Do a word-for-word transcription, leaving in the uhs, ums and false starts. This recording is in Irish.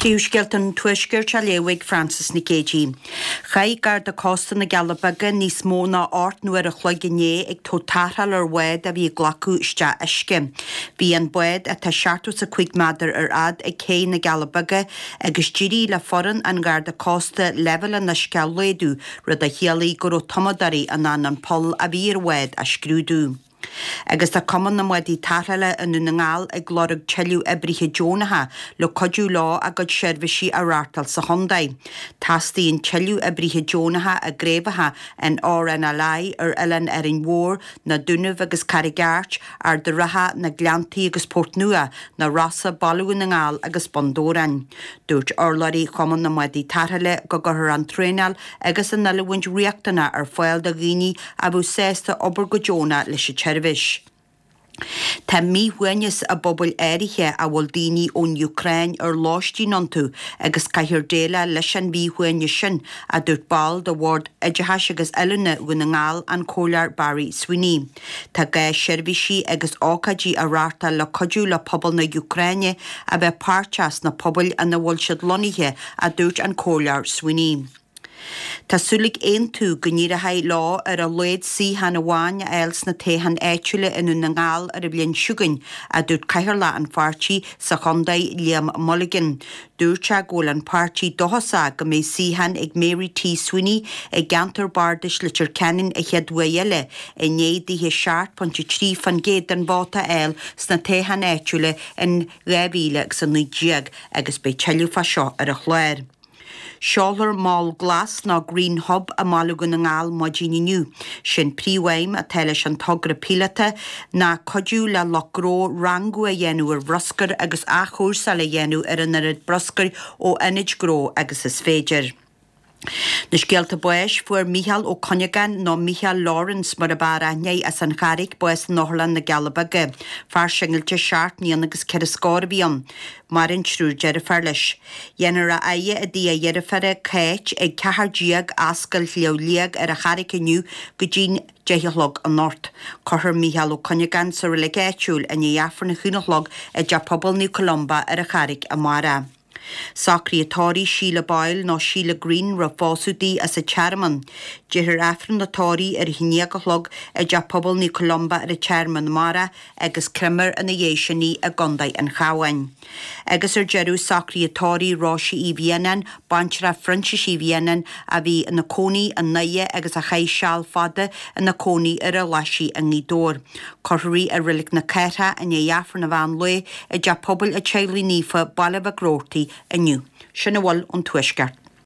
Díúsgeltan tuisgurt a léwig Francis Nicagí. Chai gar de costa na Galabaga nís móna ort nuair a chloigné ag tótarhal ar wed a bhí glacu iste isce. Bhí an bued a tá seartú sa cuig madar ar ad ag cé na Galabaga agus ddírí le foran an gar de costa level na scealléadú rud a chialaí go tomadarí an an pol a bhí ar wed a scrúdú. Agus tá cuman na muidí tarthaile in na ngáil ag glorug teiliú ibrithe Jónatha le codú lá a god seirbhísí a rártal sa Hondaid. Tastaíonn teiliú ibrithe Jónatha a gréimetha an R N L I ar Ellen ar an mhór na Dúnamh agus Carrigart ar de ratha na Gleantaí agus Portnua na rasa balú na ngáil agus Bondoran. Dúirt orlaí cuman na muidí tarthaile go gurthar an trénal agus an nalahhaint riachtainna ar fáil de ghine a bhú sésta obair go Jóna leis a Vish. Tá míhuainis a bobbal éirithe a bhfuil daoine ón Ukraine ar láistí nontu agus caiithir déile leis an míhuainis sin a dúirt ball de bhord idirthas agus eilena go na ngáil an cólar Barry Sweeney. Tá ga seirbhísí agus ácadí a rárta le codú le pobl na Ukraine a bheith páirteas na pobl a na bhfuil siad lonithe a dúirt an cólar Sweeney. Tásúlaigh aon tú go níor a haid lá ar a léad sí hana bháin a els na téhan éitiúile inú na ngáil ar a bblion siúgain a dúirt caiithir le an pártí sa Hondaid Liam Mulligan. Dúirte ggóil an pártí dohasa go mé síhan ag Mary T. Sweeney ag gantar bardis le Turcanin a cheadhuaile i néadíthe seart pontí trí fan géad an báta eil sna téhan éitiúile in réhíle san nuideag agus be teiliú fa seo ar a chléir. Seálar máil glas ná Green Hub a málagan na ngáil modíine nniu. Sin príomhhaim a teile an togra pílata na codú le lochró rangu a dhéanú ar broscar agus achúrsa le dhéanú ar an arid broscar ó inid gró agus is féidir. Na scialta buis fuair Michael ó Conigan nó Michael Lawrence mar a baraine as an charig buis Norlan na Galabaga. Far singilte seart níon agus ceir scóir bhíon. Mar in trúr jeirifar leis. Dhéanar a aie a dí a dheirifare céit ag cethardíag ascail leoliag ar a charig iniu go dín deithlog an nort. Cothir Michael ó Conigan sa rile géitiúil a níafar na chúnachlog a de pobl ní Columba ar a charig a mara. Sacríatóí Sheila Boyle nó Sheila Green ra fásúdaí as a chairman. Dheithir afran natóí ar hiniagalog a de pobl ní Columba ar a chairman mara agus crimar in na dhéisianí a Gondaid an Chahain. Agus ar jeú sacríatóí Ráisi í Bhíanan, bantra Francis í Bhíanan a bhí na cónaí an naie agus a chaid seall fada in na cónaí ar a laisí an nídór. Corthaí a rilik na caitha a néafar na bhain le a de pobl a teilí nífa bailh a grótaí aniu. Sinna bhfuil an tuisceart.